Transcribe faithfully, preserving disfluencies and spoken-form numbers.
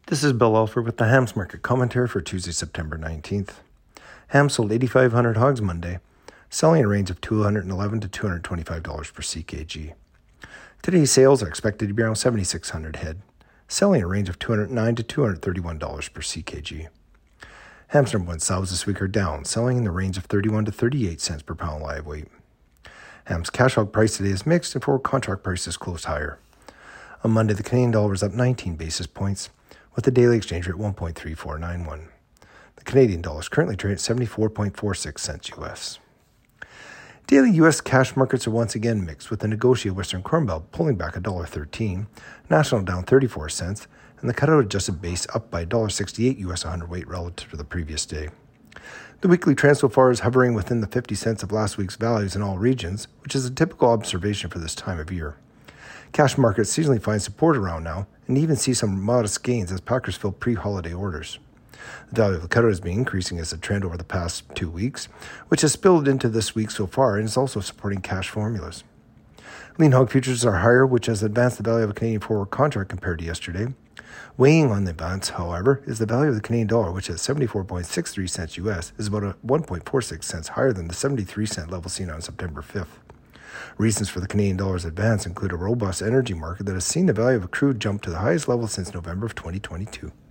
This is Bill Alford with the Hams Market Commentary for Tuesday, September nineteenth. Ham sold eighty-five hundred hogs Monday, selling in a range of two hundred eleven dollars to two hundred twenty-five dollars per C K G. Today's sales are expected to be around seventy-six hundred head, selling in a range of two hundred nine dollars to two hundred thirty-one dollars per C K G. Ham's number one sows this week are down, selling in the range of thirty-one to thirty-eight cents per pound live weight. Ham's cash hog price today is mixed and forward contract prices closed higher. On Monday, the Canadian dollar was up nineteen basis points, with the daily exchange rate one point three four nine one. The Canadian dollar is currently trading at seventy-four point four six cents U S. Daily U S cash markets are once again mixed, with the negotiated Western Corn Belt pulling back one dollar thirteen, National down thirty-four cents, and the cutout adjusted base up by one dollar sixty-eight U S a hundredweight relative to the previous day. The weekly trend so far is hovering within the fifty cents of last week's values in all regions, which is a typical observation for this time of year. Cash markets seasonally find support around now and even see some modest gains as packers fill pre-holiday orders. The value of the cutout has been increasing as a trend over the past two weeks, which has spilled into this week so far and is also supporting cash formulas. Lean hog futures are higher, which has advanced the value of a Canadian forward contract compared to yesterday. Weighing on the advance, however, is the value of the Canadian dollar, which at seventy-four point six three cents U S is about one point four six cents higher than the seventy-three cent level seen on September fifth. Reasons for the Canadian dollar's advance include a robust energy market that has seen the value of crude jump to the highest level since November of twenty twenty-two.